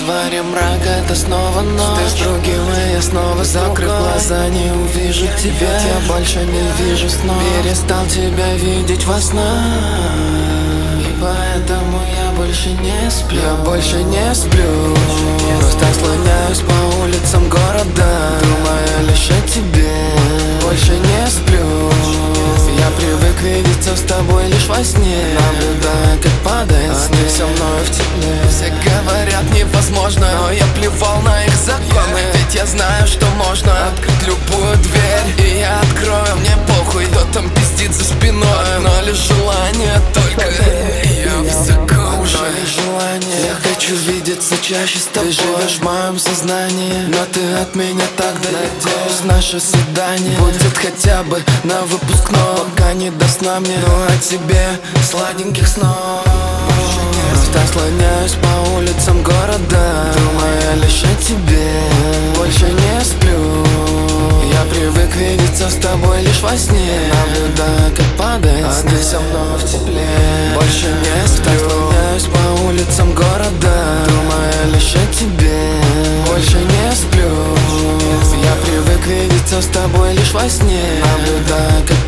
январе мрак, это снова ночь. Ты с другим, и я снова закрыв глаза, не увижу тебя. Я больше не вижу снов, перестал тебя видеть во снах. И поэтому я больше не сплю. Я больше не сплю. Просто слоняюсь по улицам города, думая лишь о тебе. Больше не сплю. Я привык видеться с тобой лишь во сне, наблюдая, как падает снег. Ты со мной в тепле. Все говорят невозможно, но я плевал на их законы. Ведь я знаю, что можно открыть любую дверь, и я открою, мне похуй, кто там пиздит за спиной. Но лишь желание только, и я высоко уже. Желание. Я хочу видеться чаще с тобой. Ты живешь в моем сознании, но ты от меня так далеко. Наше свидание будет хотя бы на выпускном, пока не до сна мне, но о тебе сладеньких снов. Просто слоняюсь по улицам города, думая лишь о тебе. Больше не сплю. Я привык видеться с тобой лишь во сне, наблюдая, как падает снег. Ты со мной в тепле. Больше не сплю. Слоняюсь по улицам города, думая лишь о тебе. Больше не сплю. Я привык видеться с тобой лишь во сне, наблюдая, как